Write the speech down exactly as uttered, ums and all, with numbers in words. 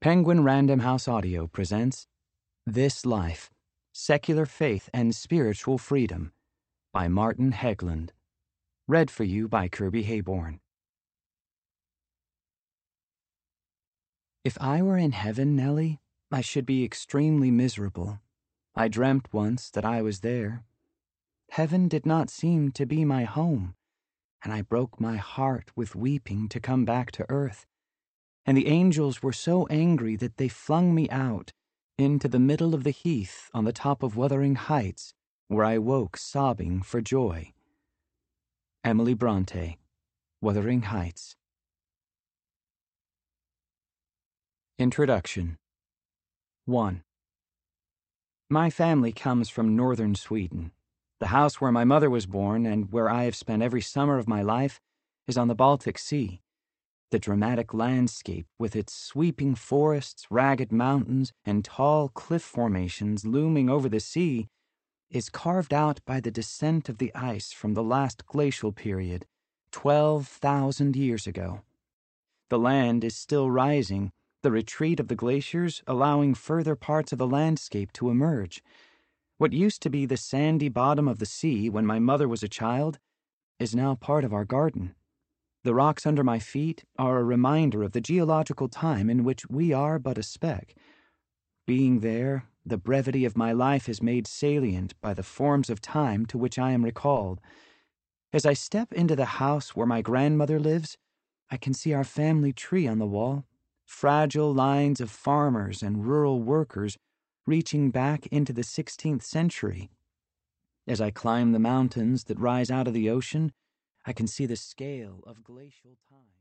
Penguin Random House Audio presents This Life, Secular Faith and Spiritual Freedom by Martin Hegland. Read for you by Kirby Hayborn. If I were in heaven, Nellie, I should be extremely miserable. I dreamt once that I was there. Heaven did not seem to be my home, and I broke my heart with weeping to come back to earth. And the angels were so angry that they flung me out into the middle of the heath on the top of Wuthering Heights, where I woke sobbing for joy. Emily Bronte, Wuthering Heights. Introduction. one. My family comes from northern Sweden. The house where my mother was born and where I have spent every summer of my life is on the Baltic Sea. The dramatic landscape, with its sweeping forests, ragged mountains, and tall cliff formations looming over the sea, is carved out by the descent of the ice from the last glacial period, twelve thousand years ago. The land is still rising, the retreat of the glaciers allowing further parts of the landscape to emerge. What used to be the sandy bottom of the sea when my mother was a child is now part of our garden. The rocks under my feet are a reminder of the geological time in which we are but a speck. Being there, the brevity of my life is made salient by the forms of time to which I am recalled. As I step into the house where my grandmother lives, I can see our family tree on the wall, fragile lines of farmers and rural workers reaching back into the sixteenth century. As I climb the mountains that rise out of the ocean, I can see the scale of glacial time.